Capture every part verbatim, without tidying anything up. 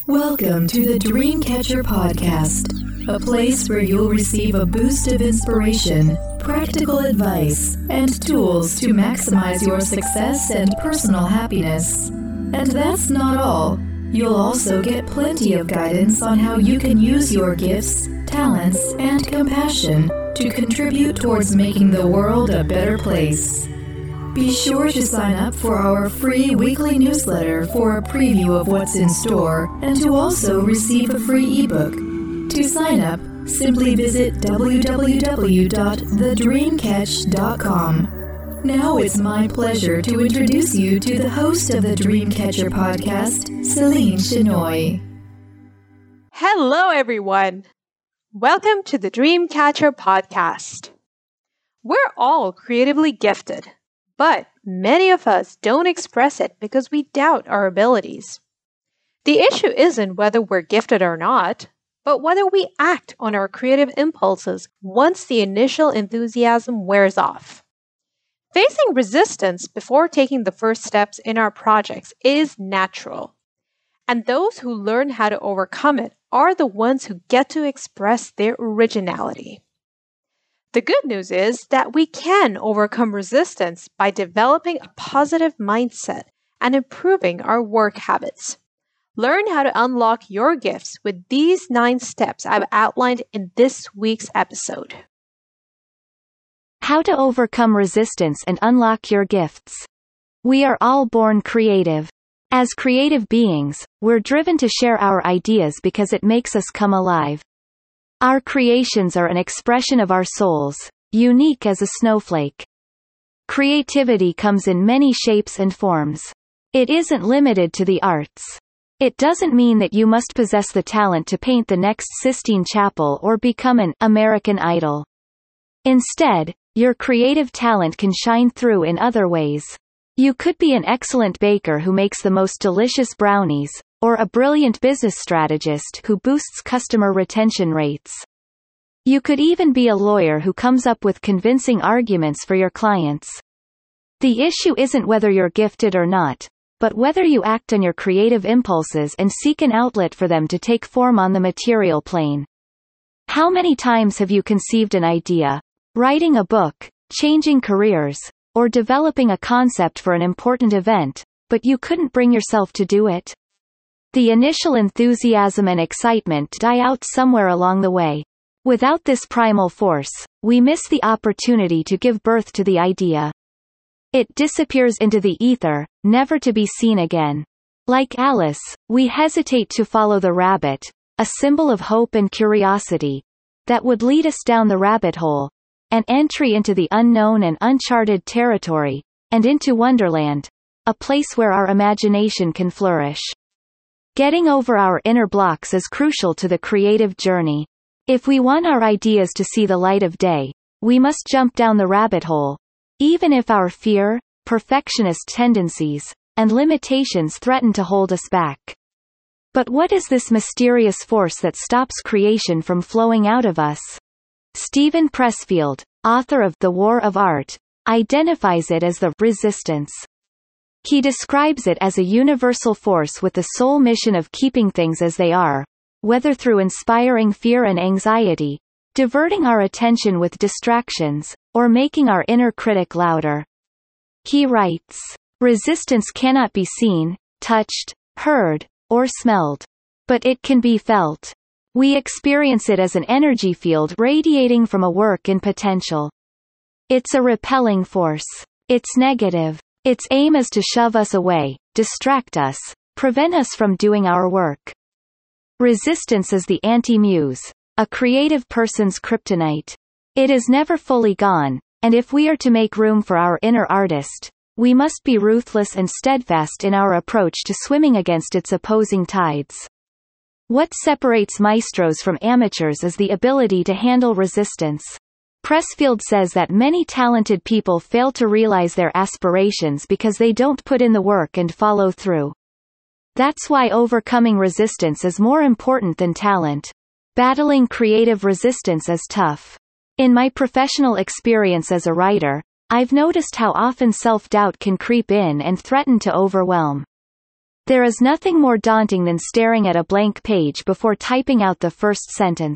Welcome to the Dreamcatcher Podcast, a place where you'll receive a boost of inspiration, practical advice, and tools to maximize your success and personal happiness. And that's not all. You'll also get plenty of guidance on how you can use your gifts, talents, and compassion to contribute towards making the world a better place. Be sure to sign up for our free weekly newsletter for a preview of what's in store and to also receive a free ebook. To sign up, simply visit w w w dot the dream catch dot com. Now it's my pleasure to introduce you to the host of the Dreamcatcher Podcast, Celine Chenoy. Hello, everyone. Welcome to the Dreamcatcher Podcast. We're all creatively gifted. But many of us don't express it because we doubt our abilities. The issue isn't whether we're gifted or not, but whether we act on our creative impulses once the initial enthusiasm wears off. Facing resistance before taking the first steps in our projects is natural, and those who learn how to overcome it are the ones who get to express their originality. The good news is that we can overcome resistance by developing a positive mindset and improving our work habits. Learn how to unlock your gifts with these nine steps I've outlined in this week's episode. How to overcome resistance and unlock your gifts. We are all born creative. As creative beings, we're driven to share our ideas because it makes us come alive. Our creations are an expression of our souls, unique as a snowflake. Creativity comes in many shapes and forms. It isn't limited to the arts. It doesn't mean that you must possess the talent to paint the next Sistine Chapel or become an American Idol. Instead, your creative talent can shine through in other ways. You could be an excellent baker who makes the most delicious brownies, or a brilliant business strategist who boosts customer retention rates. You could even be a lawyer who comes up with convincing arguments for your clients. The issue isn't whether you're gifted or not, but whether you act on your creative impulses and seek an outlet for them to take form on the material plane. How many times have you conceived an idea, writing a book, changing careers, or developing a concept for an important event, but you couldn't bring yourself to do it? The initial enthusiasm and excitement die out somewhere along the way. Without this primal force, we miss the opportunity to give birth to the idea. It disappears into the ether, never to be seen again. Like Alice, we hesitate to follow the rabbit, a symbol of hope and curiosity, that would lead us down the rabbit hole, an entry into the unknown and uncharted territory, and into Wonderland, a place where our imagination can flourish. Getting over our inner blocks is crucial to the creative journey. If we want our ideas to see the light of day, we must jump down the rabbit hole, even if our fear, perfectionist tendencies, and limitations threaten to hold us back. But what is this mysterious force that stops creation from flowing out of us? Steven Pressfield, author of The War of Art, identifies it as the resistance. He describes it as a universal force with the sole mission of keeping things as they are, whether through inspiring fear and anxiety, diverting our attention with distractions, or making our inner critic louder. He writes, "Resistance cannot be seen, touched, heard, or smelled. But it can be felt. We experience it as an energy field radiating from a work in potential. It's a repelling force. It's negative. Its aim is to shove us away, distract us, prevent us from doing our work." Resistance is the anti-muse, a creative person's kryptonite. It is never fully gone, and if we are to make room for our inner artist, we must be ruthless and steadfast in our approach to swimming against its opposing tides. What separates maestros from amateurs is the ability to handle resistance. Pressfield says that many talented people fail to realize their aspirations because they don't put in the work and follow through. That's why overcoming resistance is more important than talent. Battling creative resistance is tough. In my professional experience as a writer, I've noticed how often self-doubt can creep in and threaten to overwhelm. There is nothing more daunting than staring at a blank page before typing out the first sentence.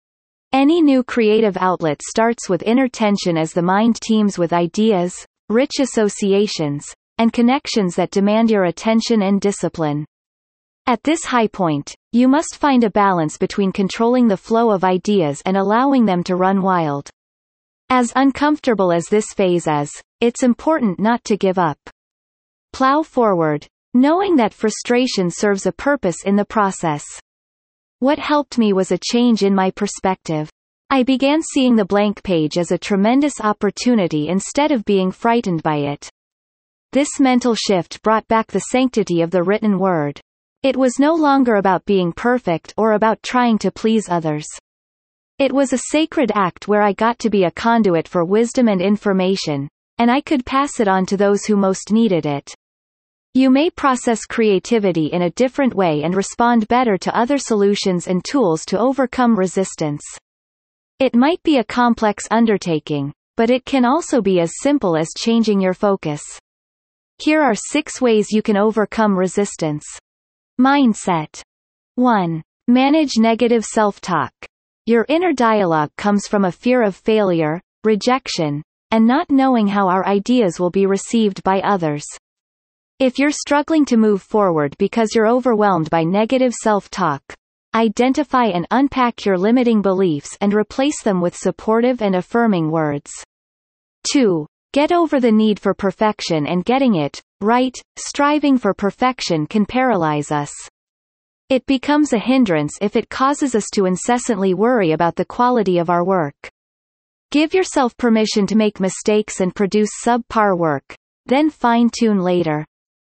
Any new creative outlet starts with inner tension as the mind teems with ideas, rich associations, and connections that demand your attention and discipline. At this high point, you must find a balance between controlling the flow of ideas and allowing them to run wild. As uncomfortable as this phase is, it's important not to give up. Plow forward, knowing that frustration serves a purpose in the process. What helped me was a change in my perspective. I began seeing the blank page as a tremendous opportunity instead of being frightened by it. This mental shift brought back the sanctity of the written word. It was no longer about being perfect or about trying to please others. It was a sacred act where I got to be a conduit for wisdom and information, and I could pass it on to those who most needed it. You may process creativity in a different way and respond better to other solutions and tools to overcome resistance. It might be a complex undertaking, but it can also be as simple as changing your focus. Here are six ways you can overcome resistance. Mindset. one. Manage negative self-talk. Your inner dialogue comes from a fear of failure, rejection, and not knowing how our ideas will be received by others. If you're struggling to move forward because you're overwhelmed by negative self-talk, identify and unpack your limiting beliefs and replace them with supportive and affirming words. two. Get over the need for perfection and getting it right. Striving for perfection can paralyze us. It becomes a hindrance if it causes us to incessantly worry about the quality of our work. Give yourself permission to make mistakes and produce subpar work, then fine-tune later.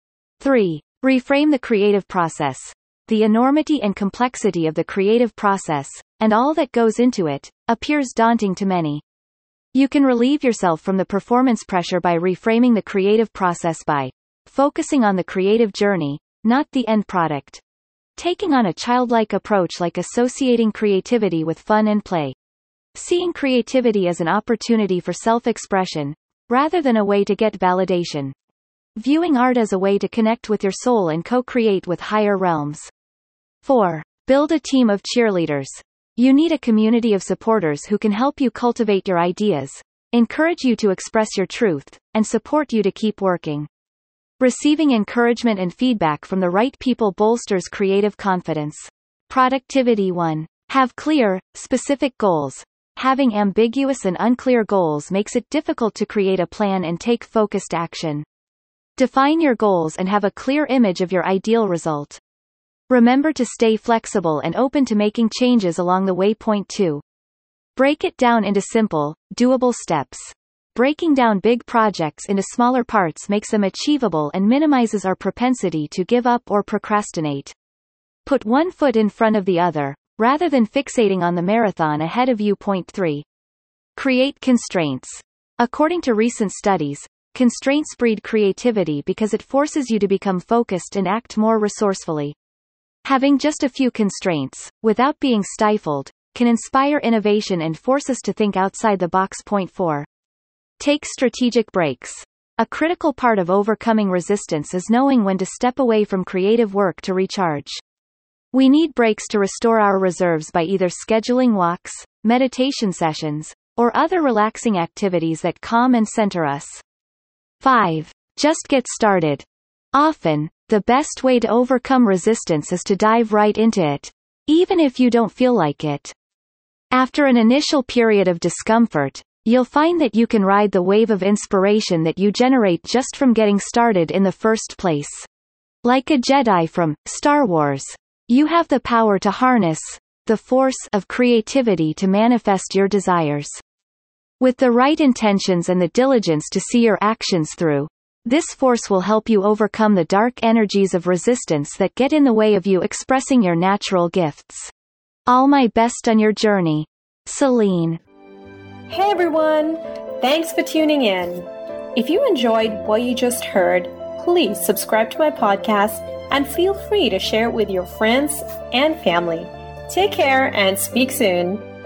three. Reframe the creative process. The enormity and complexity of the creative process, and all that goes into it, appears daunting to many. You can relieve yourself from the performance pressure by reframing the creative process by focusing on the creative journey, not the end product. Taking on a childlike approach like associating creativity with fun and play. Seeing creativity as an opportunity for self-expression, rather than a way to get validation. Viewing art as a way to connect with your soul and co-create with higher realms. four. Build a team of cheerleaders. You need a community of supporters who can help you cultivate your ideas, encourage you to express your truth, and support you to keep working. Receiving encouragement and feedback from the right people bolsters creative confidence. Productivity. one. Have clear, specific goals. Having ambiguous and unclear goals makes it difficult to create a plan and take focused action. Define your goals and have a clear image of your ideal result. Remember to stay flexible and open to making changes along the way. Point two. Break it down into simple, doable steps. Breaking down big projects into smaller parts makes them achievable and minimizes our propensity to give up or procrastinate. Put one foot in front of the other, rather than fixating on the marathon ahead of you. Point three. Create constraints. According to recent studies, constraints breed creativity because it forces you to become focused and act more resourcefully. Having just a few constraints, without being stifled, can inspire innovation and force us to think outside the box. Point four. Take strategic breaks. A critical part of overcoming resistance is knowing when to step away from creative work to recharge. We need breaks to restore our reserves by either scheduling walks, meditation sessions, or other relaxing activities that calm and center us. five. Just get started. Often, the best way to overcome resistance is to dive right into it, even if you don't feel like it. After an initial period of discomfort, you'll find that you can ride the wave of inspiration that you generate just from getting started in the first place. Like a Jedi from Star Wars, you have the power to harness the force of creativity to manifest your desires. With the right intentions and the diligence to see your actions through, this force will help you overcome the dark energies of resistance that get in the way of you expressing your natural gifts. All my best on your journey. Celine. Hey everyone! Thanks for tuning in. If you enjoyed what you just heard, please subscribe to my podcast and feel free to share it with your friends and family. Take care and speak soon.